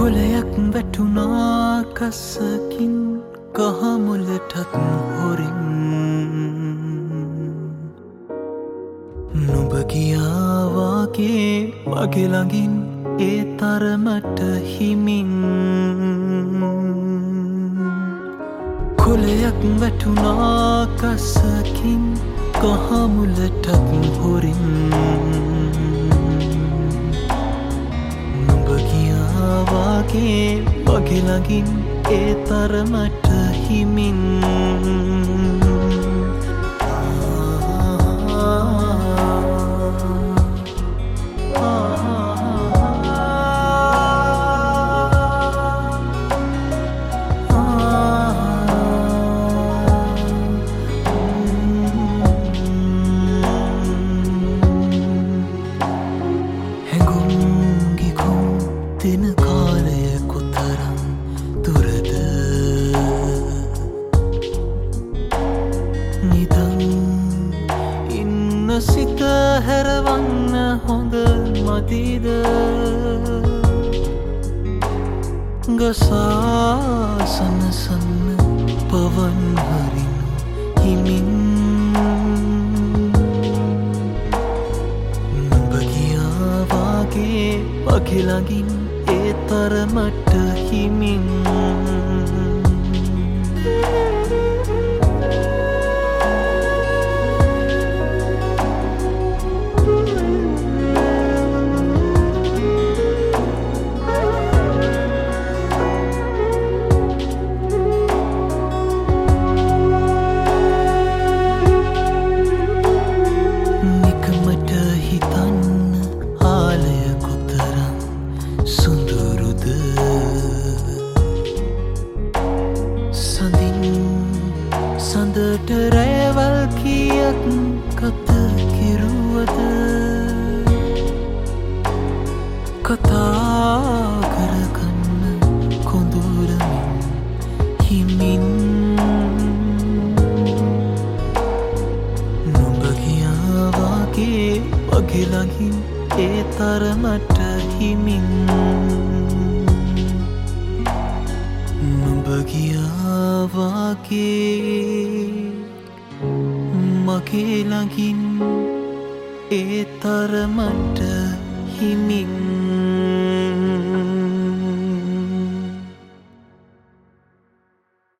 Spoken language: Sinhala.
කොලයක් වැටුණා කසකින් කහමුලටත් හොරින් නුඹ ගියාවාගේ මගේ ළඟින් ඒ තරමට හිමින් කොලයක් වැටුණා කසකින් කහමුලටත් හොරින් නුඹ ගියාවාගේ මගේ ළඟින් ඒ තරමට හිමින් දින කාලය කොතරම් දුරද නිදන් ඉන්න සිත හැරවන්න හොඳ මදිද ගසා සනසන්න පවන් හරිනු හිමින් නුඹ ගියාවාගේ මගේ ළඟින් ඒ තරමට හිමින් නිකමට හිතන්න ආලය කොතරම් සුඳුරුද සඳින් සඳට රැවල් කියක් කත කිරුවද කතා කරගන්න කොඳුරමින් හිමින් නුඹ ගියාවාගේ මගේ ළඟින් ඒ තරමට හිමින් නුඹ ගියාවාගේ මගේ ළඟින් ඒ තරමට හිමින්